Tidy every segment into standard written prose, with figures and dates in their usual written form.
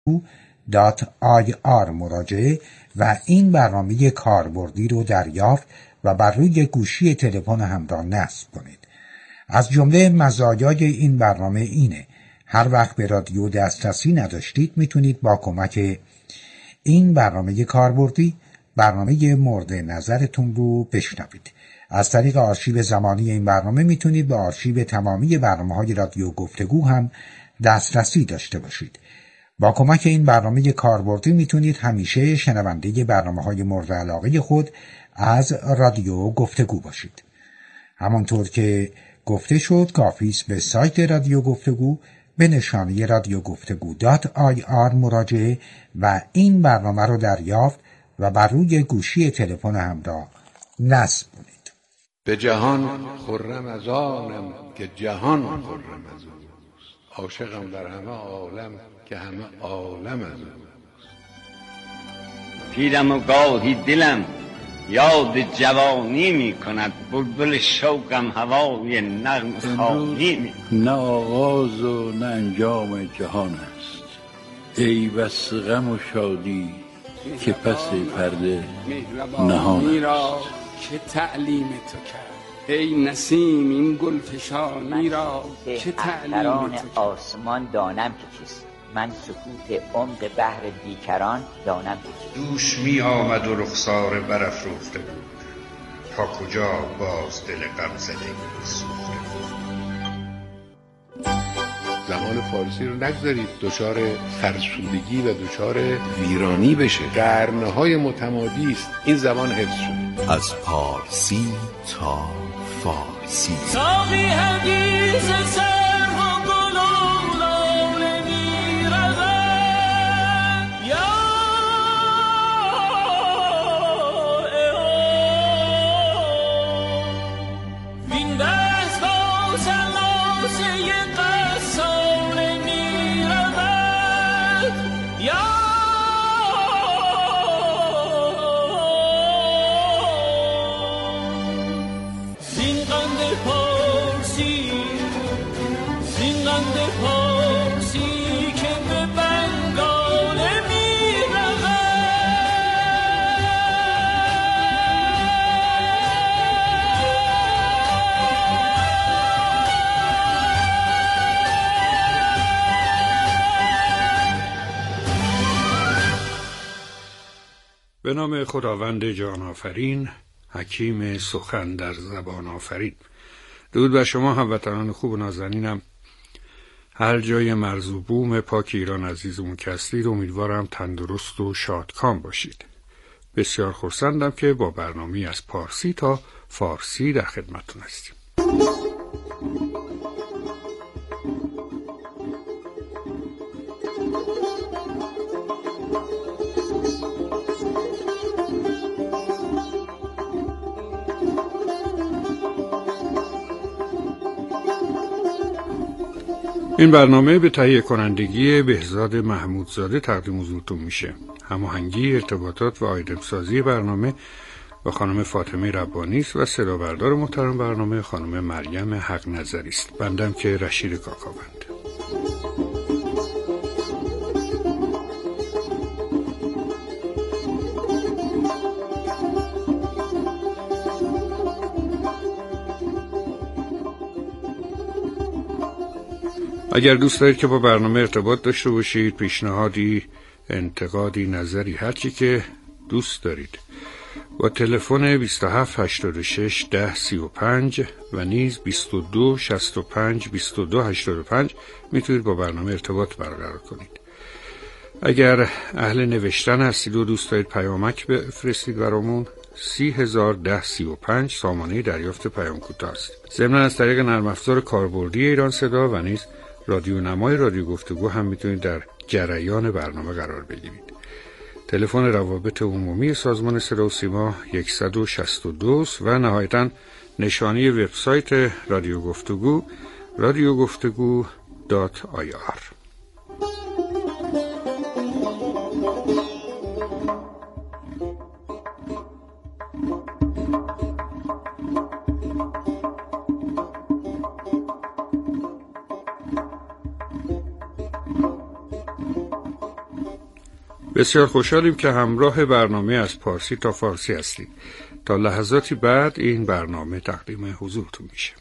.ir مراجعه و این برنامه کاربردی رو دریافت و بر روی گوشی تلفن همراه نصب کنید. از جمله مزایای این برنامه اینه هر وقت به رادیو دسترسی نداشتید میتونید با کمک این برنامه کاربردی برنامه مورد نظرتون رو بشنوید. از طریق آرشیو زمانی این برنامه میتونید به آرشیو تمامی برنامه‌های رادیو گفتگو هم دسترسی داشته باشید. با کمک این برنامه کاربردی میتونید همیشه شنونده برنامه‌های مورد علاقه خود از رادیو گفتگو باشید. همانطور که گفته شد کافی است به سایت رادیو گفتگو به نشانی radiogoftegu.ir مراجعه و این برنامه رو دریافت و بر روی گوشی تلفن همراه نصب کنید. به جهان خرم از آنم که جهان خرم از اوست، عاشقم در همه عالم که همه عالم از اوست. پیرم و گاهی دلم یاد جوانی می کند، بلبل شوقم هوای نغم خانی می کند. نه آغاز و نه انجام جهان است، ای بس غم و شادی که پس پرده نهان است. که تعلیم تو کرد ای نسیم این گلفشانی را، که تعلیم تو کرد. آسمان دانم که چیست، من سکوت عمق بحر بیکران دانم که چیست. دوش می آمد و رخسار برافروخته بود، تا کجا باز دل غم زده سوخته بود. زبان فارسی رو نگذارید دچار فرسودگی و دچار ویرانی بشه. قرنهای متمادی است این زبان حفظ شده. از پارسی تا فارسی. ساقی حدیث سر و گلولان میرزد، یا وین دست با سلاسه قصال میرزد، یا به نام خداوند جان آفرین، حکیم سخن در زبان آفرین. درود بر شما هموطنان خوب و نازنینم، هر جای مرز و بوم پاک ایران عزیزمون که هستید. امیدوارم تندرست و شادکام باشید. بسیار خرسندم که با برنامه از پارسی تا فارسی در خدمتتون هستیم. این برنامه به تهیه کنندگی بهزاد محمودزاده تقدیم حضورتون میشه. هماهنگی، ارتباطات و آیدمسازی برنامه با خانم فاطمه ربانی است و صدابردار محترم برنامه خانم مریم حق نظری است. بندم که رشید کاکاوند. اگر دوست دارید که با برنامه ارتباط داشته باشید، پیشنهادی، انتقادی، نظری، هرچی که دوست دارید، با تلفن 27 86 10 35 و نیز 22 65 22 85 میتونید با برنامه ارتباط برقرار کنید. اگر اهل نوشتن هستید و دوست دارید پیامک بفرستید برامون، 3001035 سامانه دریافت پیام کوتاه است. ضمن از طریق نرم افزار کاربردی ایران صدا و نیز رادیو نمای رادیو گفتگو هم میتونید در جریان برنامه قرار بگیرید. تلفن روابط عمومی سازمان صدا و سیما 162 و نهایتاً نشانی وبسایت رادیو گفتگو radiogoftegu.ir. بسیار خوشحالیم که همراه برنامه از پارسی تا فارسی هستید. تا لحظاتی بعد این برنامه تقدیم حضورتون میشه.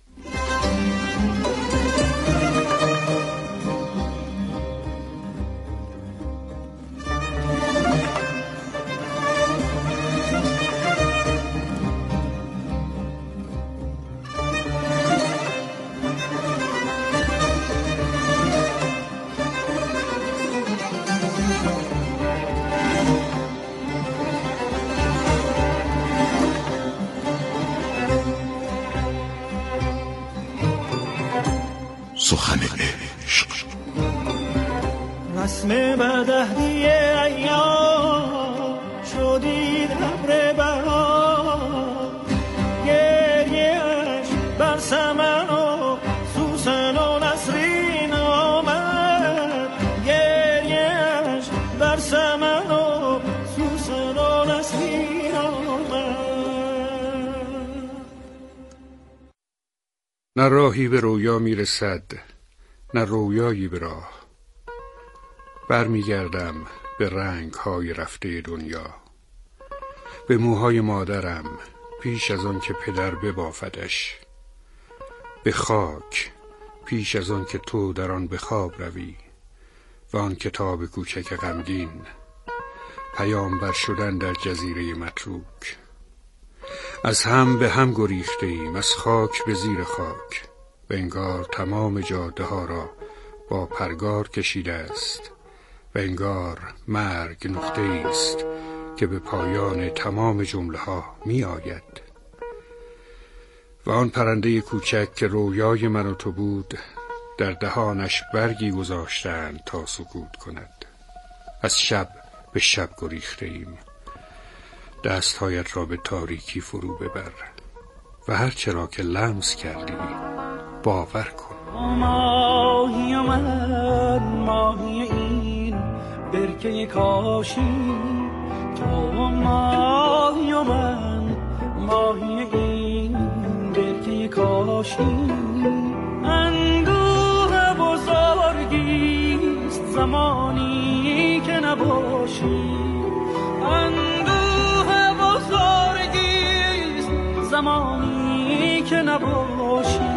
سخن عشق رسم بدهدی ایام شدید ابر بهار گریه‌اش بر سمن و سوسن و نسرین آمد گریه‌اش بر سمن و سوسن و نسرین آمد. نه راهی به رویا میرسد نه رویایی به راه، برمیگردم به رنگ‌های رفته دنیا، به موهای مادرم پیش از آن که پدر ببافدش، به خاک پیش از آن که تو در آن به خواب روی، و آن کتاب کوچک غمگین پیامبر شدن در جزیره متروک. از هم به هم گریخته ایم، از خاک به زیر خاک، و انگار تمام جاده ها را با پرگار کشیده است، و انگار مرگ نقطه است که به پایان تمام جمله ها می آید. و آن پرنده کوچک که رویای من و تو بود در دهانش برگی گذاشتند تا سکوت کند. از شب به شب گریخته ایم، دستهایت را به تاریکی فرو ببر و هر چرا که لمس کردی باور کن. ماهی من ماهی این برکه کاشی، تو ماهی من ماهی این برکه کاشی. اندوه بزرگیست زمانی که نباشی، اندوه بزرگیست زمانی که نباشی.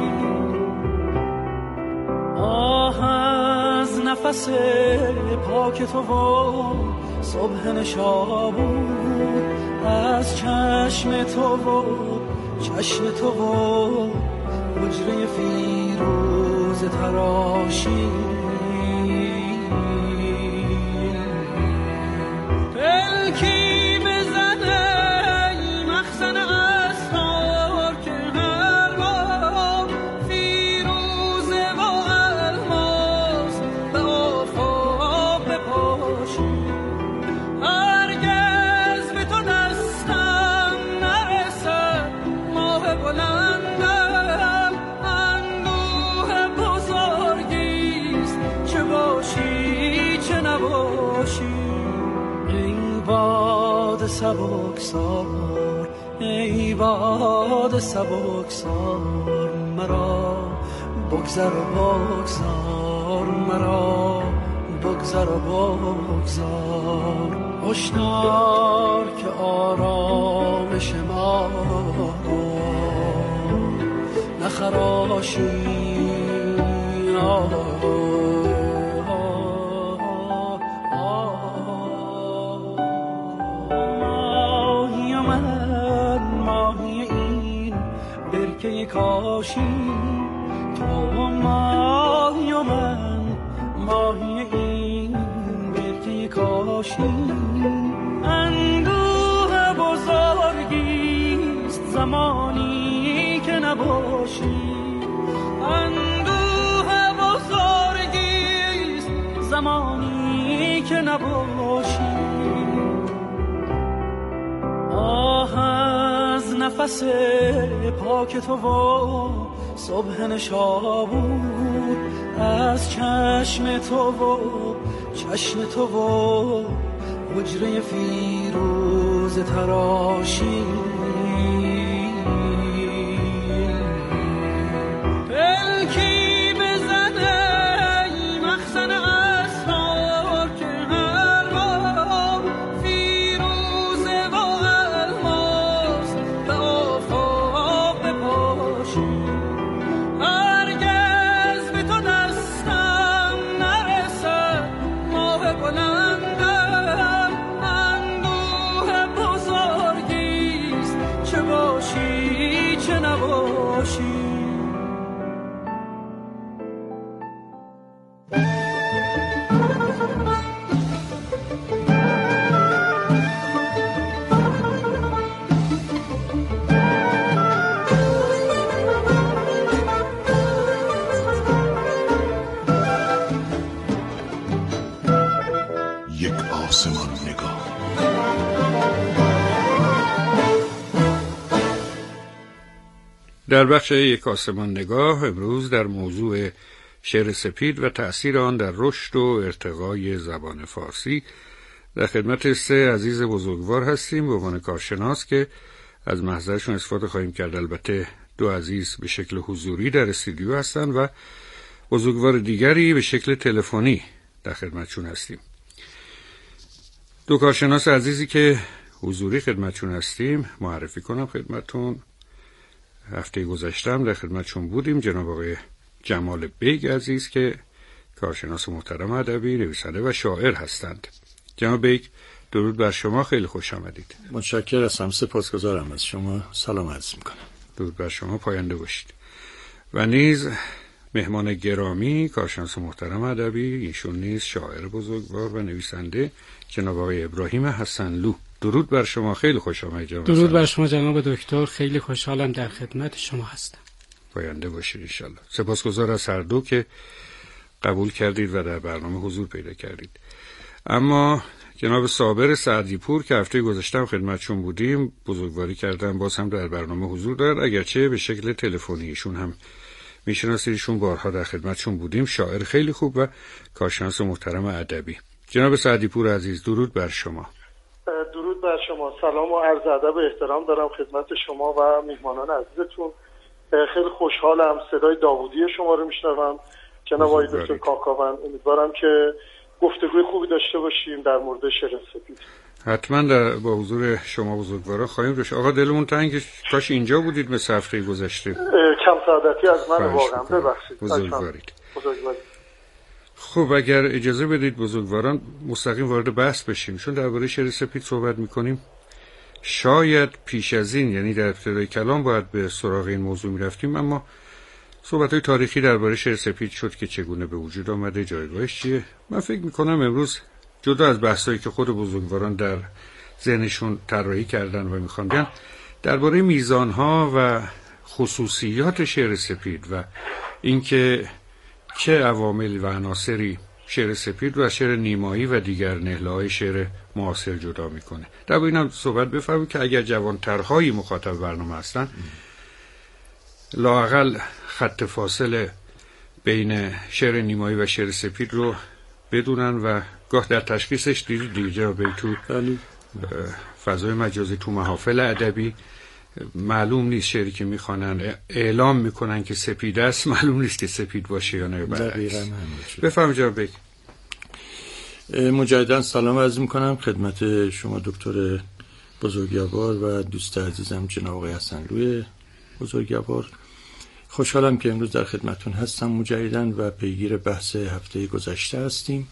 آه از نفس پاک تو و صبح نشابور، از چشم تو و چشم تو و حجره فیروز تراشی. پلکی بزنه مخزن اسرار که هر بار فیروزه و الماس به آفاق بپاشی. هرگز به تو دستم نرسد ماه بلندم، اندوه بزرگیست چه باشی چه نباشی. باد سبکسار ای باد سبکسار، مرا بگذر و بگذار، مرا بگذر و بگذار. هشدار که آرامش ما نخراشی. کاشی تو ماهی و من ماهی این برکه کاشی. اندوه بزرگیست زمانی که نباشی، اندوه بزرگیست زمانی که نباشی. آه از نفس پاک تو و صبح نشابور، از چشم تو و چشم تو و حجره فیروز تراشی. پلکی بزنه مخزن اسرار که هر بار یک آسمان نگاه. در بخش یک آسمان نگاه امروز در موضوع شعر سپید و تأثیر آن در رشد و ارتقای زبان فارسی در خدمت سه عزیز بزرگوار هستیم به عنوان کارشناس که از محضرشون استفاده خواهیم کرد. البته دو عزیز به شکل حضوری در استودیو هستند و بزرگوار دیگری به شکل تلفنی در خدمتشون هستیم. دو کارشناس عزیزی که حضوری خدمتشون هستیم معرفی کنم خدمتتون. هفته گذشتم در خدمتشون بودیم. جناب آقای جمال بیگ عزیز که کارشناس محترم ادبی، نویسنده و شاعر هستند. جناب بیگ درود بر شما، خیلی خوش آمدید. متشکر هستم، سپاسگزارم از شما. سلام عرض میکنم. درود بر شما، پاینده باشید. و نیز مهمان گرامی کارشناس محترم ادبی، ایشون نیز شاعر بزرگوار و نویسنده، جناب آقای ابراهیم حسنلو. درود بر شما، خیلی خوش آمدید جناب. درود بر شما جناب دکتر، خیلی خوشحالم در خدمت شما هستم. پاینده باشید انشالله. سپاسگزار از هر دو که قبول کردید و در برنامه حضور پیدا کردید. اما جناب صابر سعدی پور که هفته گذشته خدمتشون بودیم بزرگواری کردن، باز هم در برنامه حضور دارد، اگرچه به شکل تلفنی. ایشون هم میشناسیدشون، بارها در خدمتشون بودیم، شاعر خیلی خوب و کارشناس محترم ادبی. جناب سعدی پور عزیز درود بر شما. درود بر شما، سلام و عرض ادب و احترام دارم خدمت شما و میهمانان عزیزتون. خیلی خوشحالم صدای داوودی شما رو میشنوم جناب آقای دکتر کاکاوند. امیدوارم که گفتگوی خوبی داشته باشیم در مورد شعر سپید. حتما با حضور شما بزرگواران خواهیم داشت. آقا دلمون تنگ، کاش اینجا بودید مثل هفته گذشته. کم سعادتی از من، واقعا ببخشید. بزرگوارید. خب اگر اجازه بدید بزرگواران مستقیم وارد بحث بشیم، چون درباره شعر سپید صحبت میکنیم. شاید پیش از این، یعنی در ابتدای کلام، باید به سراغ این موضوع میرفتیم، اما صحبت‌های تاریخی درباره شعر سپید شد که چگونه به وجود آمده، جایگاهش چیه. من فکر میکنم امروز جدا از بحثایی که خود بزرگواران در ذهنشون طراحی کردن و میخوان بگن، درباره میزانها و خصوصیات شعر سپید و اینکه چه عوامل و عناصری شعر سپید و شعر نیمایی و دیگر نهله‌های شعر معاصر جدا میکنه. در اینم صحبت بفرمایید که اگر جوانترهایی مخاطب برنامه هستن، لااقل خط فاصله بین شعر نیمایی و شعر سپید رو بدونن و گاه در تشخیصش دیگه به تو فضای مجازی، تو محافل ادبی معلوم نیست شعری که میخوانن اعلام میکنن که سپید است، معلوم نیست که سپید باشه یا نه. بفرمایید جناب بیگ. مجددا سلام عرض میکنم خدمت شما دکتر بزرگوار و دوست عزیزم جناب آقای حسنلو بزرگوار. خوشحالم که امروز در خدمتون هستم مجددا و پیگیر بحث هفته گذشته هستیم.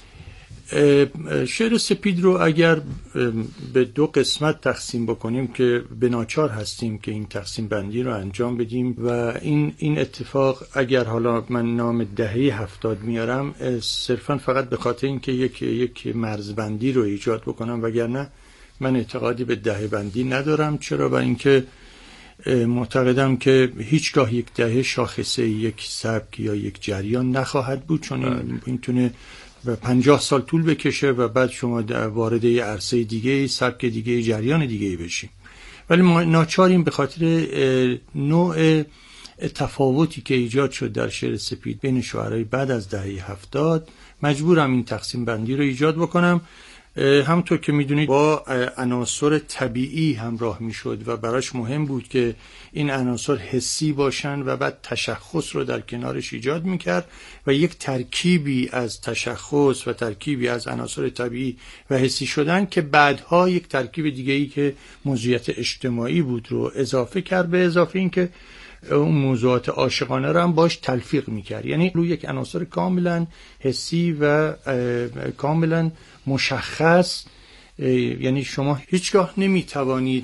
شعر سپید رو اگر به دو قسمت تقسیم بکنیم که به ناچار هستیم که این تقسیم بندی رو انجام بدیم و این اتفاق، اگر حالا من نام دهه 70 میارم صرفا فقط به خاطر اینکه یک مرزبندی رو ایجاد بکنم، وگرنه من اعتقادی به دهه بندی ندارم. چرا؟ برای اینکه معتقدم که هیچگاه یک دهه شاخصه یک سبک یا یک جریان نخواهد بود، چون این تونه 50 سال طول بکشه و بعد شما وارد یه عرصه دیگه، سبک دیگه، جریان دیگه بشیم. ولی ما ناچاریم به خاطر نوع تفاوتی که ایجاد شد در شعر سپید بین شاعرای بعد از دهه 70 مجبورم این تقسیم بندی رو ایجاد بکنم. همونطور که میدونید با عناصر طبیعی همراه میشد و براش مهم بود که این عناصر حسی باشن و بعد تشخص رو در کنارش ایجاد میکرد و یک ترکیبی از تشخص و ترکیبی از عناصر طبیعی و حسی شدن که بعدها یک ترکیب دیگه‌ای که موضوعیت اجتماعی بود رو اضافه کرد، به اضافه این که اون موضوعات عاشقانه رو هم باش تلفیق میکرد. یعنی روی یک عناصر کاملا حسی و کاملا مشخص، یعنی شما هیچگاه نمیتوانید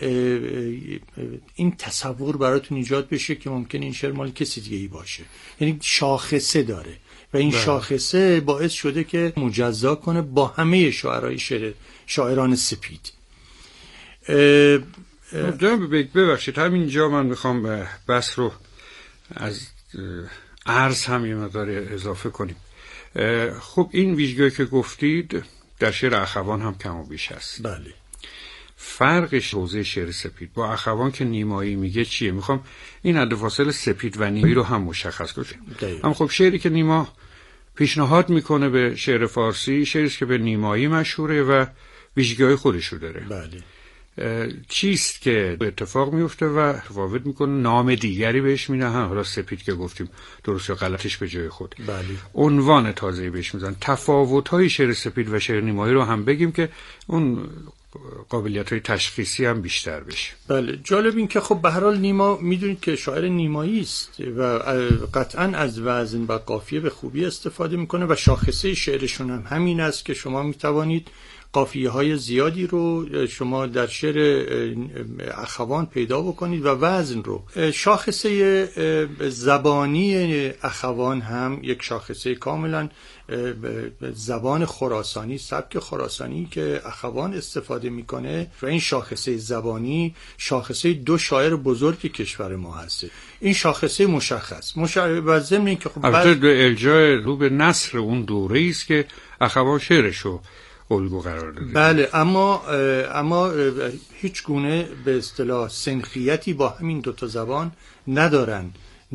این تصور براتون ایجاد بشه که ممکنه این شعر مال کسی دیگه ای باشه. یعنی شاخصه داره و این شاخصه باعث شده که مجزا کنه با همه شاعرای شاعران سپید. ببخشید همینجا من میخوام بحث رو از عرض هم یه مقدار اضافه کنیم. خب این ویژگی که گفتید در شعر اخوان هم کم و بیش هست. بله. فرقش حوزه شعر سپید با اخوان که نیمایی میگه چیه؟ میخوام این حد فاصله سپید و نیمایی رو هم مشخص کنم. اما خب شعری که نیما پیشنهاد میکنه به شعر فارسی، شعری که به نیمایی مشهوره و ویژگی‌های خودش رو داره. بله. چیست که اتفاق میفته و متفاوت میکنه، نام دیگری بهش میدهن، حالا سپید که گفتیم درست یا غلطش به جای خود، بله. عنوان تازه‌ای بهش میزنن. تفاوت‌های شعر سپید و شعر نیمایی رو هم بگیم که اون قابلیت‌های تشخیصی هم بیشتر بشه. بله. جالب این که خب به هر حال نیما میدونید که شاعر نیمایی است و قطعاً از وزن و قافیه به خوبی استفاده میکنه و شاخصه شعرشون هم همین است که شما میتوانید قافیه‌های زیادی رو شما در شعر اخوان پیدا بکنید و وزن رو. شاخصه زبانی اخوان هم یک شاخصه کاملا زبان خراسانی، سبک خراسانی که اخوان استفاده میکنه و این شاخصه زبانی شاخصه دو شاعر بزرگ کشور ما هست. این شاخصه مشخص و ضمن این که خب البته الجای رو به نثر اون دوره است که اخوان شعرشو الگو قرار داده. بله، اما هیچ گونه به اصطلاح سنخیتی با همین دوتا زبان ندارن.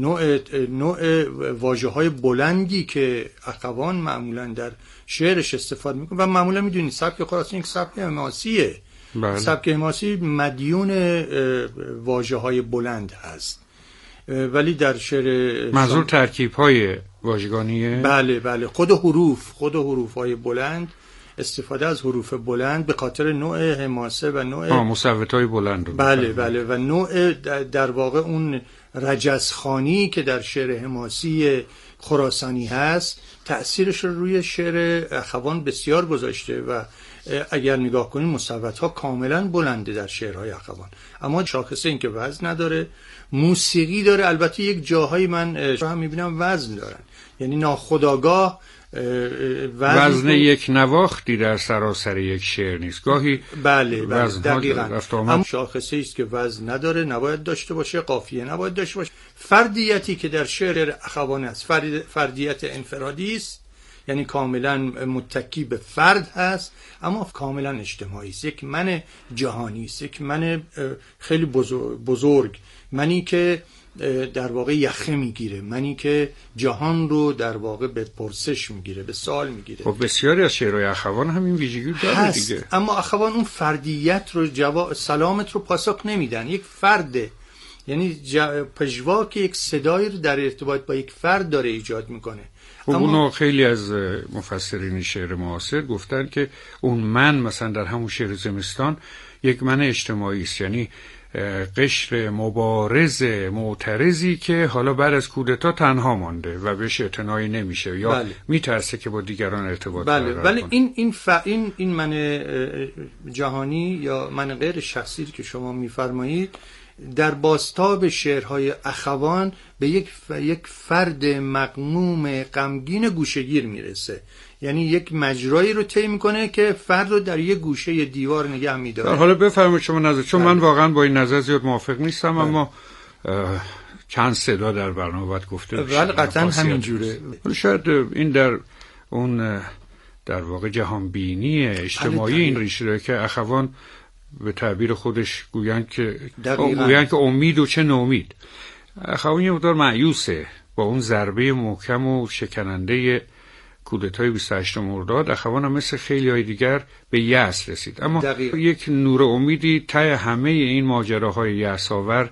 نوع واژه‌های بلندی که اخوان معمولا در شعرش استفاده میکنه و معمولا میدونید سبک خراسانی یک سبک حماسیه. بله. سبک حماسی مدیون واژه‌های بلند هست، ولی در شعر منظور ترکیب‌های واژگانیه. بله. خود حروف‌های بلند، استفاده از حروف بلند به خاطر نوع حماسه و نوع مصوت‌های بلند رو. بله و نوع در واقع اون رجزخوانی که در شعر حماسی خراسانی هست تأثیرش رو روی شعر اخوان بسیار گذاشته و اگر نگاه کنید مصوت‌ها کاملا بلنده در شعرهای اخوان، اما شاخصه این که وزن نداره. موسیقی داره، البته یک جاهایی من هم میبینم وزن دارن، یعنی ناخودآگاه وزن یک نواختی در سراسر یک شعر نیست، گاهی بله دقیقاً. اما شاخصه است که وزن نداره، نباید داشته باشه، قافیه نباید داشته باشه. فردیتی که در شعر اخوان است فردیت انفرادی است، یعنی کاملا متکی به فرد هست اما کاملا اجتماعی است. یک من جهانی است، یک من خیلی بزرگ، منی که در واقع یخه میگیره، منی که جهان رو در واقع به پرسش میگیره، به سوال میگیره. خب بسیاری از شعرهای اخوان همین ویژگی داره دیگه. اما اخوان اون فردیت رو سلامت رو پاسخ نمیدن. یک فرده، یعنی پژواک یک صدایی رو در ارتباط با یک فرد داره ایجاد میکنه. خب اونو خیلی از مفسرین شعر معاصر گفتن که اون من مثلا در همون شعر زمستان یک من اجتماعی است، یعنی قشر مبارز معترضی که حالا بعد از کودتا تنها مانده و بهش اعتنایی نمیشه یا میترسه که با دیگران ارتباط برقرار کنه. ولی این من جهانی یا من غیر شخصی که شما میفرمایید در بازتاب شعرهای اخوان به یک فرد مغموم غمگین گوشه‌گیر میرسه، یعنی یک مجرایی رو طی میکنه که فرد رو در یک گوشه دیوار نگه میداره. حالا بفرمایید شما نظر، چون من واقعا با این نظر زیاد موافق نیستم، اما چند صدا در برنامه باید گفته بشه. ولی قطعا همین جوره. شاید این در اون در واقع جهانبینی اجتماعی این ریشه داره که اخوان به تعبیر خودش گویان که امید و چه نومید. اخوان یه مقدار مایوسه با اون ضربه محکم و شکننده کودتای 28 مرداد. اخوان هم مثل خیلی های دیگر به یأس رسید، اما یک نور امیدی ته همه این ماجراهای یأس‌آور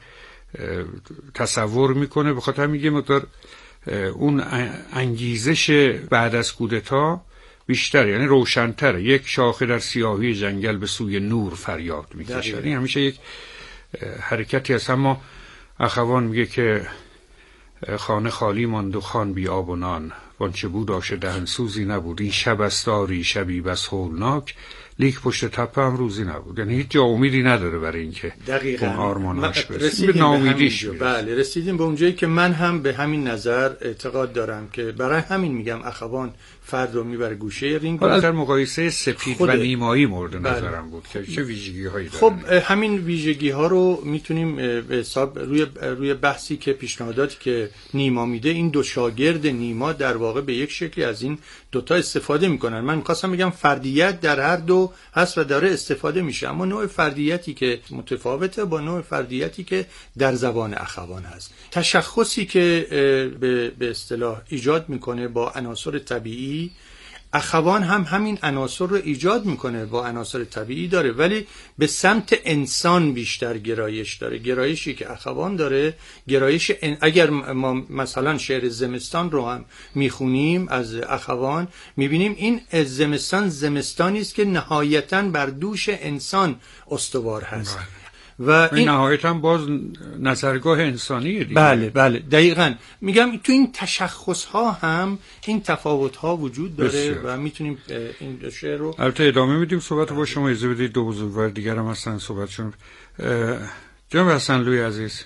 تصور میکنه. به خاطر میگه مقدار اون انگیزش بعد از کودتا بیشتر، یعنی روشن‌تره. یک شاخه در سیاهی جنگل به سوی نور فریاد میکشه. این همیشه یک حرکتی هست. اما اخوان میگه که خانه خالی ماند و خان بی آب و نان، وانچه بود آش دهنسوزی نبود، این شب استاری شبی بس هولناک، لیک پشت تپه هم روزی نبود. یعنی هیچ جا امیدی نداره برای اینکه اون آرمانش برسیم. به ناامیدیش بله رسیدیم به اونجایی که من هم به همین نظر اعتقاد دارم که برای همین میگم اخوان فرد رو میبره گوشه رینگ. در مقایسه سپید و نیمایی مورد نظرم بود که چه ویژگی هایی داره. خب همین ویژگی ها رو میتونیم به حساب روی بحثی که پیشنهاداتی که نیما میده، این دو شاگرد نیما در واقع به یک شکلی از این دوتا استفاده میکنن. من میخواستم بگم فردیت در هر دو هست و داره استفاده میشه، اما نوع فردیتی که متفاوته با نوع فردیتی که در زبان اخوان هست. تشخصی که به اصطلاح ایجاد میکنه با عناصر طبیعی، اخوان هم همین عناصر رو ایجاد میکنه، با عناصر طبیعی داره، ولی به سمت انسان بیشتر گرایش داره. گرایشی که اخوان داره گرایش اگر ما مثلا شعر زمستان رو هم میخونیم از اخوان، میبینیم این زمستان زمستانی است که نهایتاً بر دوش انسان استوار هست و این نهایتاً باز نظرگاه انسانیه دیگه. بله دقیقاً. میگم تو این تشخص ها هم این تفاوت ها وجود داره بسیار. و میتونیم این شعر رو البته ادامه میدیم صحبت با شما. اجازه بدید دو بزرگوار دیگر هم هستن صحبتشون. جناب حسن‌لویی عزیز،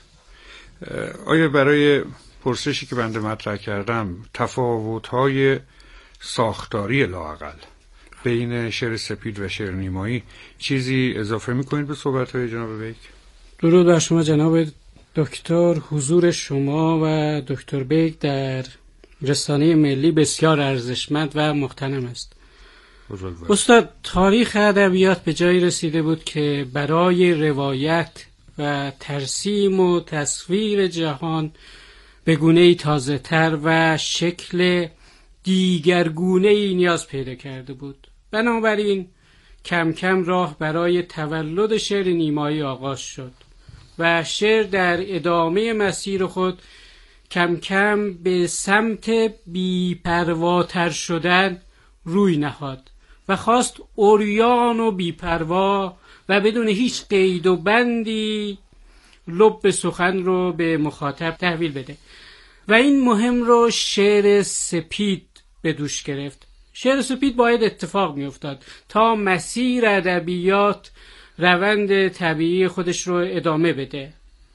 آیا برای پرسشی که بنده مطرح کردم تفاوت های ساختاری لااقل بین شعر سپید و شعر نیمایی چیزی اضافه میکنید به صحبت‌های جناب بیک؟ درود بر شما جناب دکتر. حضور شما و دکتر بیک در رسانه ملی بسیار ارزشمند و محترم است. استاد، تاریخ ادبیات به جایی رسیده بود که برای روایت و ترسیم و تصویر جهان به گونه‌ای تازه‌تر و شکل دیگرگونه‌ای نیاز پیدا کرده بود. بنابراین کم کم راه برای تولد شعر نیمایی آغاز شد و شعر در ادامه مسیر خود کم کم به سمت بی‌پرواتر شدن روی نهاد و خواست عریان و بی‌پروا و بدون هیچ قید و بندی لب سخن رو به مخاطب تحویل بده و این مهم رو شعر سپید به دوش گرفت. شعر سپید باید اتفاق می افتاد تا مسیر ادبیات روند طبیعی خودش رو ادامه بده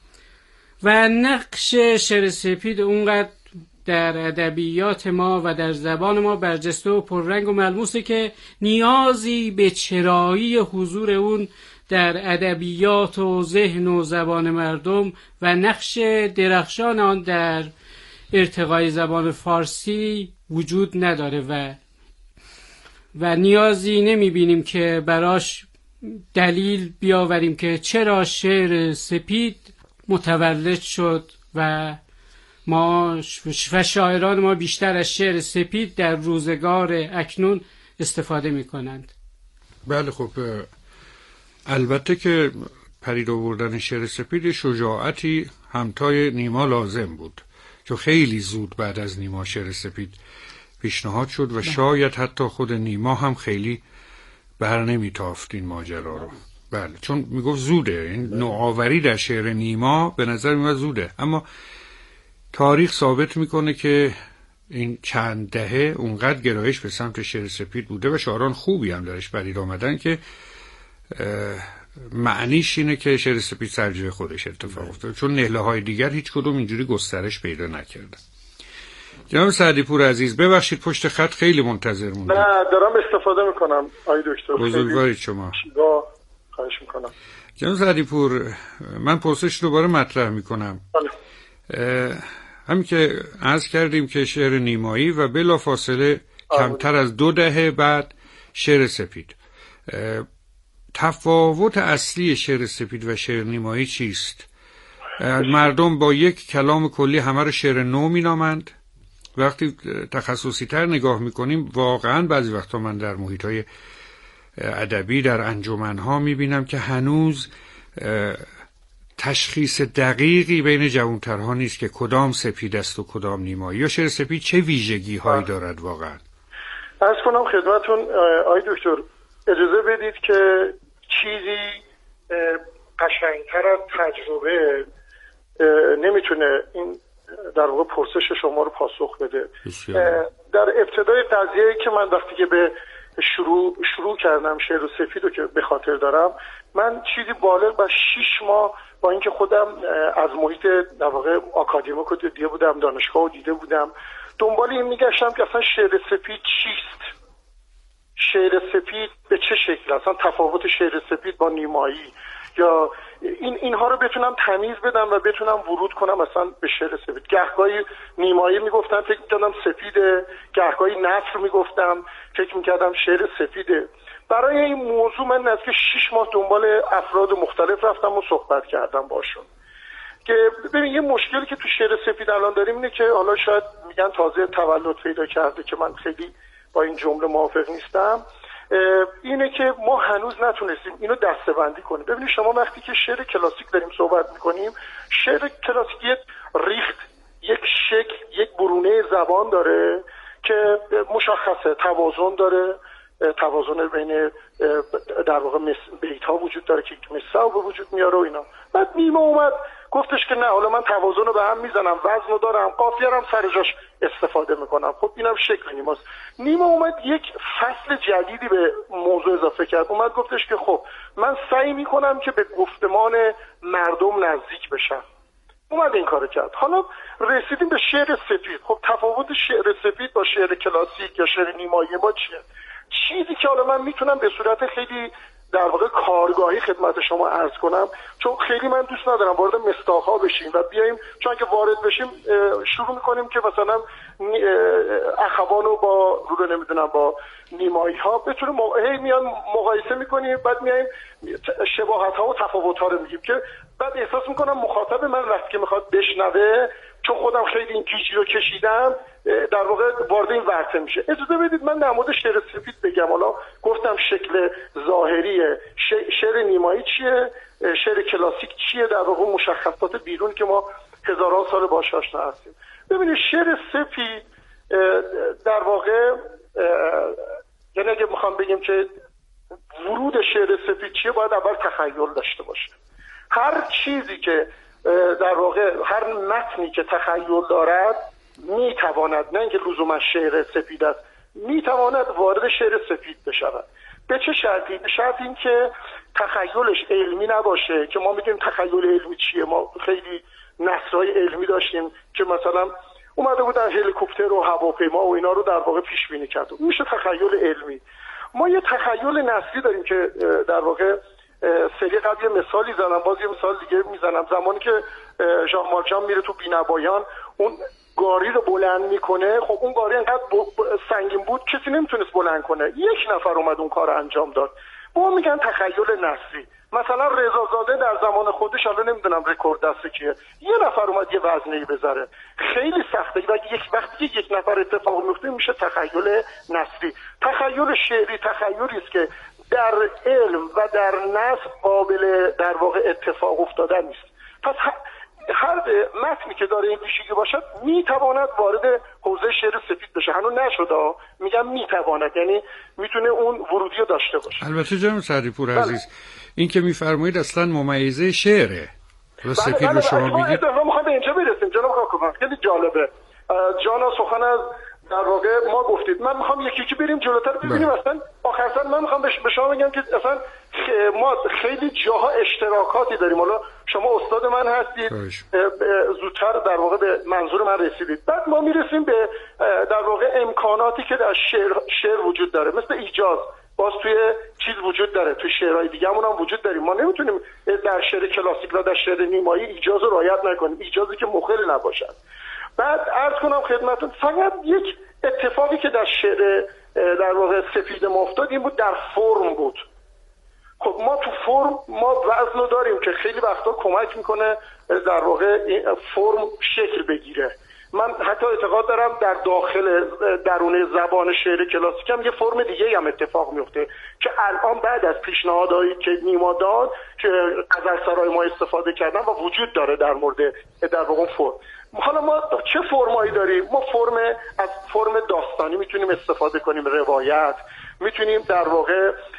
و نقش شعر سپید اونقدر در ادبیات ما و در زبان ما برجسته و پررنگ و ملموسه که نیازی به چرایی حضور اون در ادبیات و ذهن و زبان مردم و نقش درخشان آن در ارتقای زبان فارسی وجود نداره و نیازی نمیبینیم که براش دلیل بیاوریم که چرا شعر سپید متولد شد و ما و شاعران ما بیشتر از شعر سپید در روزگار اکنون استفاده میکنند. بله خب البته که پدید آوردن شعر سپید شجاعتی همتای نیما لازم بود، چون خیلی زود بعد از نیما شعر سپید پیشنهاد شد و شاید حتی خود نیما هم خیلی بر نمیتافت این ماجرا رو. بله چون میگفت زوده، این نوآوری در شعر نیما به نظر میاد زوده، اما تاریخ ثابت میکنه که این چند دهه اونقدر گرایش به سمت شعر سپید بوده و شاعران خوبی هم درش پدید آمدن که معنیش اینه که شعر سپید سرجای خودش اتفاق افتاد، چون نهله های دیگر هیچ کدوم اینجوری گسترش پیدا نکردن. جناب سعدی پور عزیز، ببخشید پشت خط خیلی منتظر موندم. نه دارم استفاده میکنم آقای دکتر. بزرگوارید شما. خواهش میکنم. جناب سعدی پور، من پرسش دوباره مطرح میکنم. همین که عرض کردیم که شعر نیمایی و بلا فاصله کمتر از 2 دهه بعد شعر سپید، تفاوت اصلی شعر سپید و شعر نیمایی چیست؟ مردم با یک کلام کلی همه رو شعر نو مینامند. وقتی تخصصی تر نگاه میکنیم واقعا بعضی وقتا من در محیط های ادبی در انجمنها میبینم که هنوز تشخیص دقیقی بین جوانترها نیست که کدام سپید است و کدام نیمایی، یا شعر سپید چه ویژگی هایی دارد. واقعا عرض کنم خدمتون آقای دکتر، اجازه بدید که چیزی قشنگتر از تجربه نمیتونه این در واقع پرسش شما رو پاسخ بده. در ابتدای قضیه که من وقتی که به شروع کردم شعر و سپید رو که به خاطر دارم، من چیزی بالغ بر 6 ماه با اینکه خودم از محیط در واقع آکادمیک رو دیده بودم، دانشگاه رو دیده بودم، دنبال این میگشتم که اصلا شعر سپید چیست، شعر سپید به چه شکل، اصلا تفاوت شعر سپید با نیمایی، یا اینها رو بتونم تمیز بدم و بتونم ورود کنم مثلا به شعر سپید. گهگاهی نیمایی میگفتم فکر میکردم سپیده، گهگاهی نثر میگفتم فکر میکردم شعر سپیده. برای این موضوع من نزدیک 6 ماه دنبال افراد مختلف رفتم و صحبت کردم باشون که ببین یه مشکلی که تو شعر سپید الان داریم اینه که حالا شاید میگن تازه تولد پیدا کرده که من خیلی با این جمله موافق نیستم، اینه که ما هنوز نتونستیم اینو دسته‌بندی کنیم. ببینید شما وقتی که شعر کلاسیک داریم صحبت میکنیم، شعر کلاسیک یک ریخت، یک شکل، یک برونه زبان داره که مشخصه، توازن داره، توازن بین در واقع بیت ها وجود داره که مثل به وجود میاره و اینا. بعد نیمه اومد گفتش که نه، حالا من توازن رو به هم میزنم، وزن رو دارم، قافیه رو هم سر جاش استفاده میکنم. خب اینم شکل نیماست. نیمه اومد یک فصل جدیدی به موضوع اضافه کرد، اومد گفتش که خب من سعی میکنم که به گفتمان مردم نزدیک بشم. اومد این کارو کرد. حالا رسیدیم به شعر سپید. خب تفاوت شعر سپید با شعر کلاسیک یا شعر نیمایی ما چیه؟ چیزی که حالا من میتونم به صورت خیلی در واقع کارگاهی خدمت شما عرض کنم، چون خیلی من دوست ندارم وارد مستاق‌ها بشیم و بیایم، چون که وارد بشیم شروع میکنیم که مثلا اخوانو با رو نمیدونم با نیمایی ها بتونیم میان مقایسه میکنیم، بعد میایم شباهت ها و تفاوت ها رو میگیم که بعد احساس میکنم مخاطب من وقتی که میخواد بشنوه، چون خودم خیلی این گیجی رو کشیدم، در واقع وارد این ورطه میشه. اجازه بدید من در مورد شعر سپید بگم. حالا گفتم شکل ظاهریه، شعر نیمایی چیه، شعر کلاسیک چیه، در واقع مشخصات بیرون که ما هزاران سال باهاش آشنا هستیم. ببینید شعر سپید در واقع، یعنی اگه میخوام بگیم که ورود شعر سپید چیه، باید اول تخیل داشته باشه. هر چیزی که در واقع، هر متنی که تخیل دارد میتواند، نه اینکه لزوما شعر سپید است، میتواند وارد شعر سپید بشود. به چه شرطی؟ به شرط این که تخیلش علمی نباشه، که ما میدونیم تخیل علمی چیه. ما خیلی نثرهای علمی داشتیم که مثلا اومده بودن هلیکوپتر و هواپیما و اینا رو در واقع پیش بینی کرد. میشه تخیل علمی. ما یه تخیل نثری داریم که در واقع سری قبل یه مثالی زدم، باز یه مثال دیگه میزنم. زمانی که ژان مارچان میره تو بینوایان، اون گاری رو بلند میکنه، خب اون گاری انقدر سنگین بود کسی نمیتونست بلند کنه، یک نفر اومد اون کار انجام داد. ما میگن تخیل نثری. مثلا رضازاده در زمان خودش، حالا نمیدونم رکورد دست کیه، یه نفر اومد یه وزنه‌ای بذاره، خیلی سخته. و وقتی یک نفر اتفاق میفته میشه تخیل نثری. تخیل شعری تخیلی است که در علم و در نثر قابل در واقع اتفاق افتادن نیست. پس هر متنی که داره این ویژگی باشد میتواند وارد حوزه شعر سپید بشه. هنوز نشده، میگم میتواند، یعنی میتونه اون ورودی رو داشته باشه. البته جناب سعدی‌پور عزیز، این که میفرمایید اصلا ممیزه شعره و سپید رو شما میگید. ما میخوایم به اینجا برسیم جناب کاکوان، خیلی جالبه. جانا سخن از در واقع ما گفتید، من میخوام یکی بریم جلوتر ببینیم. اصلا آخرسر من میخوام به شما بگم که اصلا ما خیلی جاها اشتراکاتی داریم. حالا شما استاد من هستید، زودتر در واقع به منظور من رسیدید. بعد ما میرسیم به در واقع امکاناتی که در شعر وجود داره، مثل ایجاز. باز توی چیز وجود داره، توی شعرهای دیگه همون هم وجود داریم. ما نمیتونیم در شعر کلاسیک و در شعر نیمایی ایجاز رو رعایت نکنیم، ایجازی که مخل نباشد. بعد عرض کنم خدمتتون، فقط یک اتفاقی که در شعر در واقع سپید ما افتاد این بود، در فرم بود. خب ما تو فرم ما وزن رو داریم که خیلی وقتا کمک میکنه در واقع فرم شکل بگیره. من حتی اعتقاد دارم در داخل درون زبان شعر کلاسیک هم یه فرم دیگه هم اتفاق میفته که الان بعد از پیشنهادهایی که نیما داد که غزلسرای ما استفاده کردن و وجود داره در مورد در واقع فرم. حالا ما چه فرمایی داریم؟ ما از فرم داستانی میتونیم استفاده کنیم، روایت، میتونیم در واقع